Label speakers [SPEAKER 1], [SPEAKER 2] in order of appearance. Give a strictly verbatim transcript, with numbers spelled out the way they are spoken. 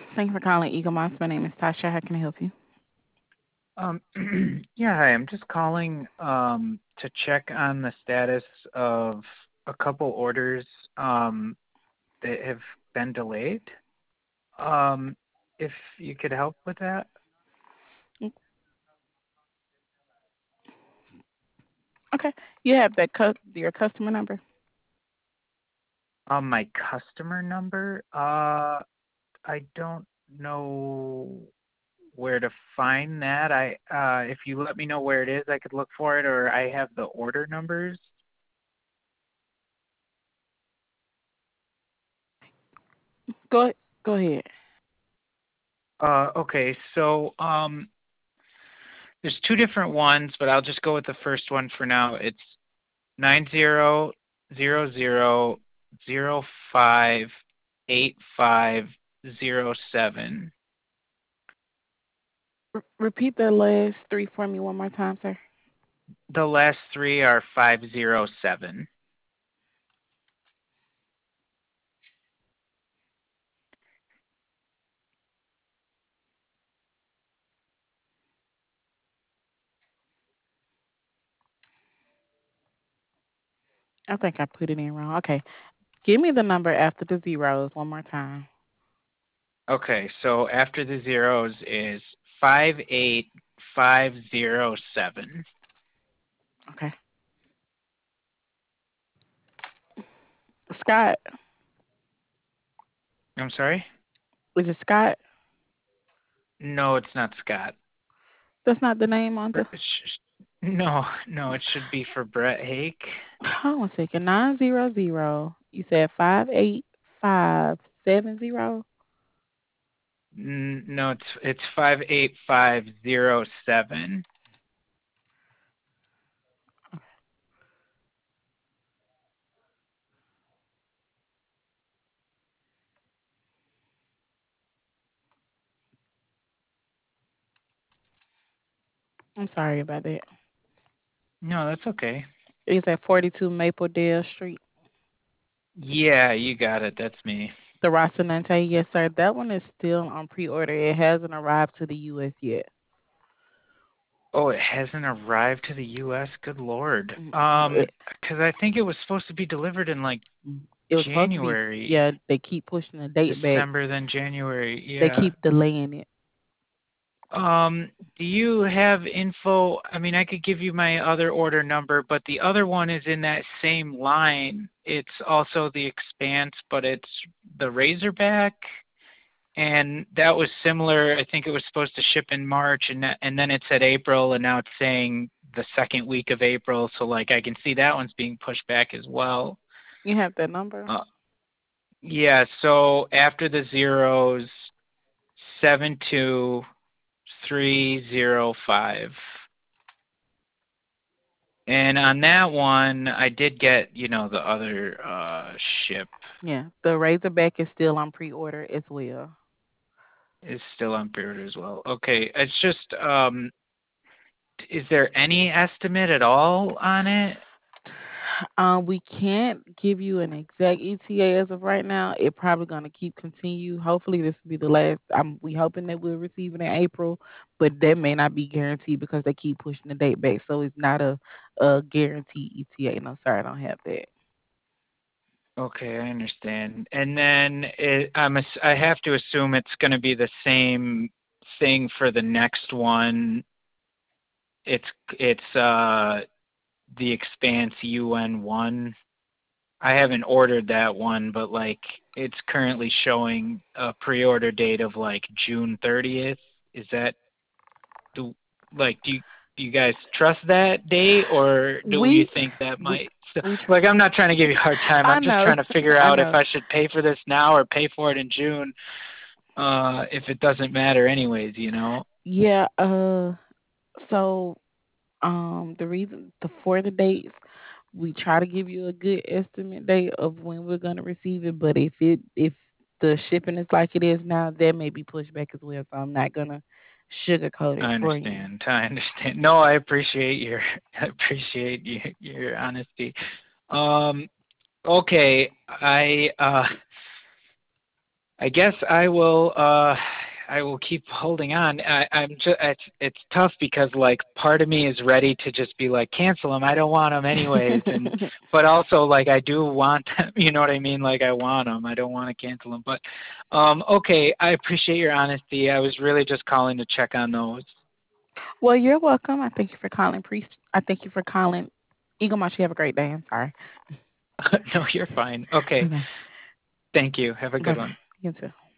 [SPEAKER 1] Thanks for calling Eagle Moss. My name is Tasha. How can I help you?
[SPEAKER 2] Um, yeah, hi. I'm just calling um, to check on the status of a couple orders um, that have been delayed. Um, if you could help with that.
[SPEAKER 1] Mm, Okay. You have that cu- your customer number.
[SPEAKER 2] Um, my customer number, uh, I don't know where to find that. I uh, if you let me know where it is, I could look for it, or I have the order numbers.
[SPEAKER 1] Go go ahead.
[SPEAKER 2] Uh, okay, so um, there's two different ones, but I'll just go with the first one for now. It's nine zero zero zero zero five eight five zero seven.
[SPEAKER 1] R- repeat the last three for me one more time, sir.
[SPEAKER 2] The last three are five zero seven.
[SPEAKER 1] I think I put it in wrong. Okay. Give me the number after the zeros one more time.
[SPEAKER 2] Okay, so after the zeros is five eight five zero seven.
[SPEAKER 1] Okay. Scott.
[SPEAKER 2] I'm sorry?
[SPEAKER 1] Is it Scott?
[SPEAKER 2] No, it's not Scott.
[SPEAKER 1] That's not the name on
[SPEAKER 2] Bre-
[SPEAKER 1] the.
[SPEAKER 2] sh- sh- No, no, it should be for Brett Hake.
[SPEAKER 1] Hold on a second. Nine zero zero. You said five eight five seven zero.
[SPEAKER 2] N- No, it's it's five eight five zero seven.
[SPEAKER 1] I'm sorry about that.
[SPEAKER 2] No, that's okay.
[SPEAKER 1] It's at forty-two Maple Dale Street.
[SPEAKER 2] Yeah, you got it. That's me.
[SPEAKER 1] The Rocinante, yes, sir. That one is still on pre-order. It hasn't arrived to the U S yet.
[SPEAKER 2] Oh, it hasn't arrived to the U S. Good Lord.
[SPEAKER 1] Mm,
[SPEAKER 2] Um,
[SPEAKER 1] It,
[SPEAKER 2] because I think it was supposed to be delivered in like
[SPEAKER 1] mm, it was supposed to be,
[SPEAKER 2] January,
[SPEAKER 1] yeah. They keep pushing the date back.
[SPEAKER 2] December, then January.
[SPEAKER 1] They
[SPEAKER 2] Yeah.
[SPEAKER 1] keep delaying it.
[SPEAKER 2] Um, do you have info? I mean, I could give you my other order number, but the other one is in that same line. It's also the Expanse, but it's the Razorback, and that was similar. I think it was supposed to ship in March, and that, and then it said April, and now it's saying the second week of April. So like I can see that one's being pushed back as well.
[SPEAKER 1] You have that number?
[SPEAKER 2] Uh, yeah. So after the zeros, seven two three zero five. And on that one, I did get, you know, the other uh ship
[SPEAKER 1] Yeah. The Razorback is still on pre-order as well.
[SPEAKER 2] is still on pre-order as well. Okay, it's just um is there any estimate at all on it?
[SPEAKER 1] Um, we can't give you an exact E T A as of right now. It probably gonna keep continue. Hopefully, this will be the last. I'm we hoping that we'll receive it in April, but that may not be guaranteed because they keep pushing the date back. So it's not a a guaranteed E T A. No, sorry, I don't have that.
[SPEAKER 2] Okay, I understand. And then it, I'm ass- I have to assume it's going to be the same thing for the next one. It's it's uh the Expanse U N one. I haven't ordered that one, but like it's currently showing a pre-order date of like June thirtieth. Is that do like do you, do you guys trust that date, or do you
[SPEAKER 1] We
[SPEAKER 2] think that
[SPEAKER 1] we
[SPEAKER 2] might so,
[SPEAKER 1] we. Tr-
[SPEAKER 2] like I'm not trying to give you a hard time.
[SPEAKER 1] I
[SPEAKER 2] I'm just
[SPEAKER 1] know,
[SPEAKER 2] trying to figure
[SPEAKER 1] I
[SPEAKER 2] out if
[SPEAKER 1] know.
[SPEAKER 2] I should pay for this now or pay for it in June. Uh, if it doesn't matter anyways, you know.
[SPEAKER 1] Yeah. Uh. So um, the reason the for the dates we try to give you a good estimate date of when we're gonna receive it, but if it if the shipping is like it is now, that may be pushed back as well. So I'm not gonna sugarcoat it
[SPEAKER 2] I
[SPEAKER 1] for you.
[SPEAKER 2] understand. I understand. No, I appreciate your I appreciate your, your honesty. Um, okay, I uh I guess I will. Uh, I will keep holding on. I, I'm just. It's it's tough because like part of me is ready to just be like cancel them. I don't want them anyways, and but also like I do want them. You know what I mean? Like I want them. I don't want to cancel them. But um, okay, I appreciate your honesty. I was really just calling to check on those.
[SPEAKER 1] Well, you're welcome. I thank you for calling, Priest. I thank you for calling. Eagle Moss, you have a great day. I'm sorry.
[SPEAKER 2] No, you're fine. Okay,
[SPEAKER 1] Okay.
[SPEAKER 2] thank you. Have a
[SPEAKER 1] Bye
[SPEAKER 2] good
[SPEAKER 1] bye.
[SPEAKER 2] one.
[SPEAKER 1] You too.